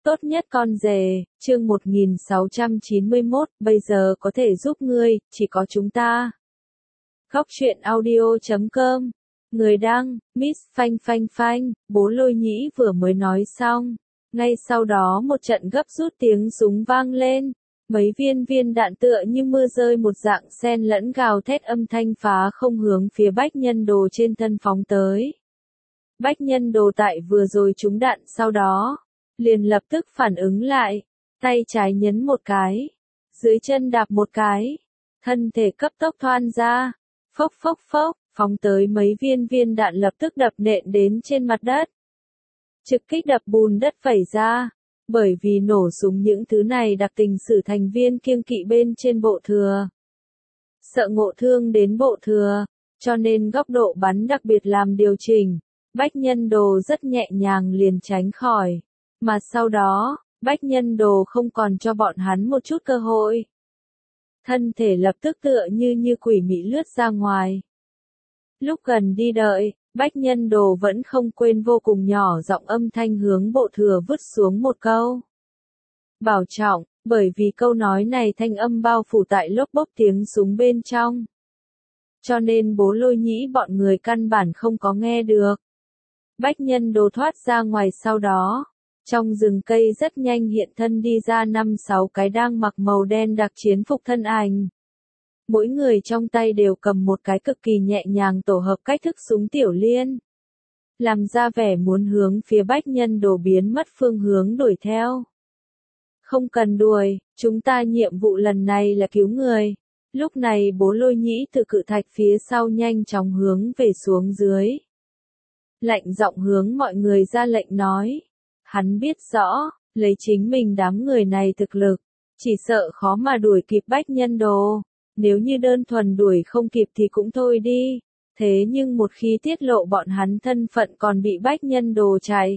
Tốt nhất con rể, chương 1691, bây giờ có thể giúp ngươi, chỉ có chúng ta. Góc truyện audio.com. Người đăng, Miss Phanh Phanh Phanh, bố Lôi Nhĩ vừa mới nói xong. Ngay sau đó một trận gấp rút tiếng súng vang lên. Mấy viên đạn tựa như mưa rơi một dạng xen lẫn gào thét âm thanh phá không hướng phía Bách Nhân Đồ trên thân phóng tới. Bách Nhân Đồ tại vừa rồi trúng đạn sau đó, liền lập tức phản ứng lại, tay trái nhấn một cái, dưới chân đạp một cái, thân thể cấp tốc thoăn ra, phốc phốc phốc, phóng tới mấy viên đạn lập tức đập nện đến trên mặt đất. Trực kích đập bùn đất vẩy ra, bởi vì nổ súng những thứ này đặc tình sử thành viên kiêng kỵ bên trên bộ thừa. Sợ ngộ thương đến bộ thừa, cho nên góc độ bắn đặc biệt làm điều chỉnh, Bách Nhân Đồ rất nhẹ nhàng liền tránh khỏi. Mà sau đó, Bách Nhân Đồ không còn cho bọn hắn một chút cơ hội. Thân thể lập tức tựa như quỷ mị lướt ra ngoài. Lúc gần đi đợi, Bách Nhân Đồ vẫn không quên vô cùng nhỏ giọng âm thanh hướng bộ thừa vứt xuống một câu. Bảo trọng, bởi vì câu nói này thanh âm bao phủ tại lốp bốp tiếng súng bên trong. Cho nên bố Lôi Nhĩ bọn người căn bản không có nghe được. Bách Nhân Đồ thoát ra ngoài sau đó. Trong rừng cây rất nhanh hiện thân đi ra 5-6 cái đang mặc màu đen đặc chiến phục thân ảnh. Mỗi người trong tay đều cầm một cái cực kỳ nhẹ nhàng tổ hợp cách thức súng tiểu liên. Làm ra vẻ muốn hướng phía Bách Nhân Đồ biến mất phương hướng đuổi theo. Không cần đuổi, chúng ta nhiệm vụ lần này là cứu người. Lúc này bố Lôi Nhĩ từ cự thạch phía sau nhanh chóng hướng về xuống dưới. Lạnh giọng hướng mọi người ra lệnh nói. Hắn biết rõ, lấy chính mình đám người này thực lực, chỉ sợ khó mà đuổi kịp Bách Nhân Đồ. Nếu như đơn thuần đuổi không kịp thì cũng thôi đi. Thế nhưng một khi tiết lộ bọn hắn thân phận còn bị Bách Nhân Đồ chạy.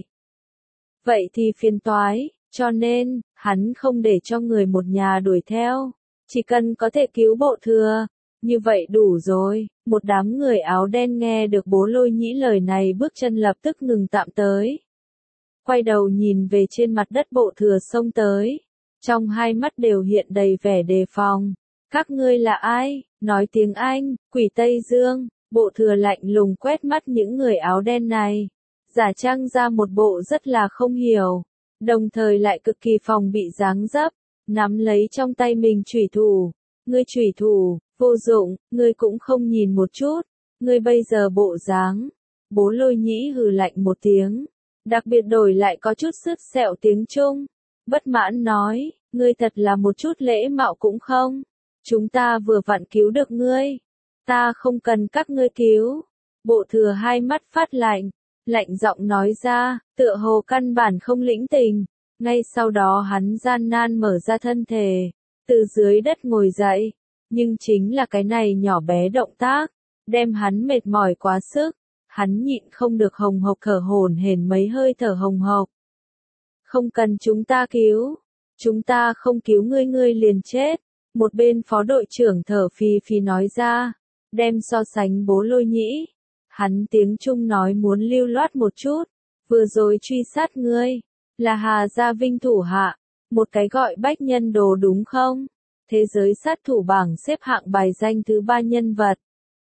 Vậy thì phiền toái, cho nên, hắn không để cho người một nhà đuổi theo. Chỉ cần có thể cứu bộ thừa. Như vậy đủ rồi. Một đám người áo đen nghe được bố Lôi Nhĩ lời này bước chân lập tức ngừng tạm tới. Quay đầu nhìn về trên mặt đất bộ thừa xông tới. Trong hai mắt đều hiện đầy vẻ đề phòng. Các ngươi là ai? Nói tiếng Anh, quỷ Tây Dương. Bộ thừa lạnh lùng quét mắt những người áo đen này. Giả trang ra một bộ rất là không hiểu. Đồng thời lại cực kỳ phòng bị dáng dấp. Nắm lấy trong tay mình chủy thủ. Ngươi chủy thủ, vô dụng, ngươi cũng không nhìn một chút. Ngươi bây giờ bộ dáng. Bố Lôi Nhĩ hừ lạnh một tiếng. Đặc biệt đổi lại có chút sứt sẹo tiếng Trung. Bất mãn nói, ngươi thật là một chút lễ mạo cũng không. Chúng ta vừa vặn cứu được ngươi. Ta không cần các ngươi cứu. Bộ thừa hai mắt phát lạnh. Lạnh giọng nói ra, tựa hồ căn bản không lĩnh tình. Ngay sau đó hắn gian nan mở ra thân thể. Từ dưới đất ngồi dậy. Nhưng chính là cái này nhỏ bé động tác. Đem hắn mệt mỏi quá sức. Hắn nhịn không được hồng hộc thở hổn hển mấy hơi thở hồng hộc. Không cần chúng ta cứu. Chúng ta không cứu ngươi ngươi liền chết. Một bên phó đội trưởng thở phì phì nói ra. Đem so sánh bố Lôi Nhĩ. Hắn tiếng Trung nói muốn lưu loát một chút. Vừa rồi truy sát ngươi. Là Hà Gia Vinh thủ hạ. Một cái gọi Bách Nhân Đồ đúng không? Thế giới sát thủ bảng xếp hạng bài danh thứ 3 nhân vật.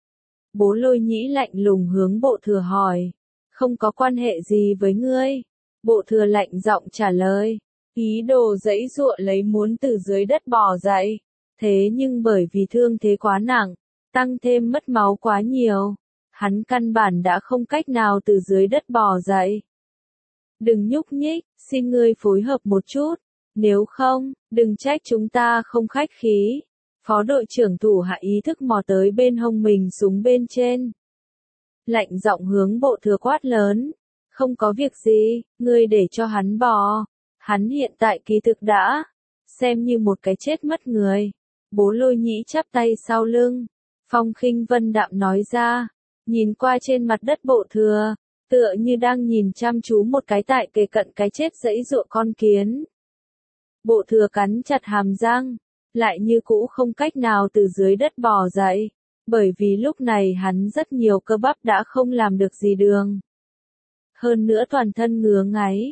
Bố Lôi Nhĩ lạnh lùng hướng bộ thừa hỏi. Không có quan hệ gì với ngươi. Bộ thừa lạnh giọng trả lời. Ý đồ giãy giụa lấy muốn từ dưới đất bò dậy. Thế nhưng bởi vì thương thế quá nặng, tăng thêm mất máu quá nhiều. Hắn căn bản đã không cách nào từ dưới đất bò dậy. Đừng nhúc nhích, xin ngươi phối hợp một chút. Nếu không, đừng trách chúng ta không khách khí. Phó đội trưởng thủ hạ ý thức mò tới bên hông mình súng bên trên. Lạnh giọng hướng bộ thừa quát lớn. Không có việc gì, ngươi để cho hắn bò. Hắn hiện tại kỳ thực đã xem như một cái chết mất người. Bố Lôi Nhĩ chắp tay sau lưng. Phong khinh vân đạm nói ra. Nhìn qua trên mặt đất bộ thừa. Tựa như đang nhìn chăm chú một cái tại kề cận cái chết giãy giụa con kiến. Bộ thừa cắn chặt hàm răng. Lại như cũ không cách nào từ dưới đất bò dậy. Bởi vì lúc này hắn rất nhiều cơ bắp đã không làm được gì đường. Hơn nữa toàn thân ngứa ngáy.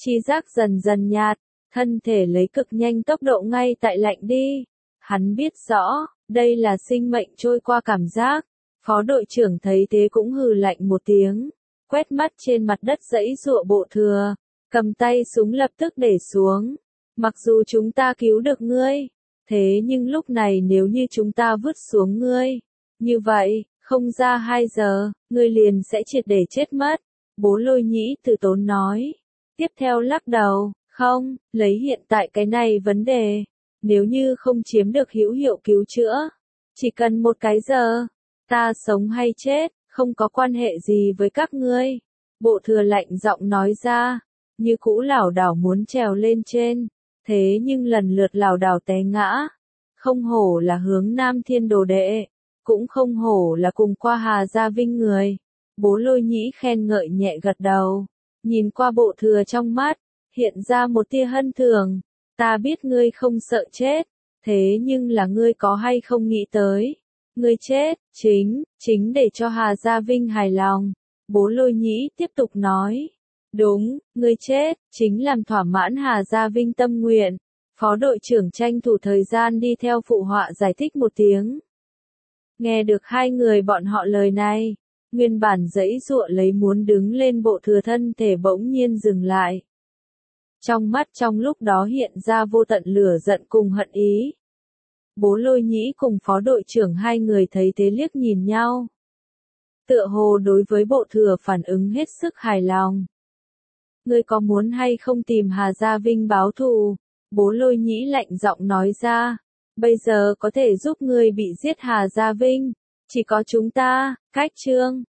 Chi giác dần dần nhạt, thân thể lấy cực nhanh tốc độ ngay tại lạnh đi. Hắn biết rõ, đây là sinh mệnh trôi qua cảm giác. Phó đội trưởng thấy thế cũng hừ lạnh một tiếng, quét mắt trên mặt đất giãy giụa bộ thừa, cầm tay súng lập tức để xuống. Mặc dù chúng ta cứu được ngươi, thế nhưng lúc này nếu như chúng ta vứt xuống ngươi, như vậy, không ra 2 giờ, ngươi liền sẽ triệt để chết mất. Bố Lôi Nhĩ từ tốn nói. Tiếp theo lắc đầu, không, lấy hiện tại cái này vấn đề, nếu như không chiếm được hữu hiệu cứu chữa, chỉ cần 1 cái giờ, ta sống hay chết, không có quan hệ gì với các ngươi. Bộ thừa lạnh giọng nói ra, như cũ lảo đảo muốn trèo lên trên, thế nhưng lần lượt lảo đảo té ngã. Không hổ là Hướng Nam Thiên Đồ đệ, cũng không hổ là cùng qua Hà Gia Vinh người. Bố Lôi Nhĩ khen ngợi nhẹ gật đầu, nhìn qua bộ thừa trong mắt, hiện ra một tia hân thường. Ta biết ngươi không sợ chết, thế nhưng là ngươi có hay không nghĩ tới, ngươi chết, chính để cho Hà Gia Vinh hài lòng. Bố Lôi Nhĩ tiếp tục nói, đúng, ngươi chết, chính làm thỏa mãn Hà Gia Vinh tâm nguyện. Phó đội trưởng tranh thủ thời gian đi theo phụ họa giải thích một tiếng. Nghe được hai người bọn họ lời này, nguyên bản giãy giụa lấy muốn đứng lên bộ thừa thân thể bỗng nhiên dừng lại. Trong mắt trong lúc đó hiện ra vô tận lửa giận cùng hận ý. Bố Lôi Nhĩ cùng phó đội trưởng hai người thấy thế liếc nhìn nhau. Tựa hồ đối với bộ thừa phản ứng hết sức hài lòng. Ngươi có muốn hay không tìm Hà Gia Vinh báo thù? Bố Lôi Nhĩ lạnh giọng nói ra. Bây giờ có thể giúp ngươi bị giết Hà Gia Vinh, chỉ có chúng ta. Cách chương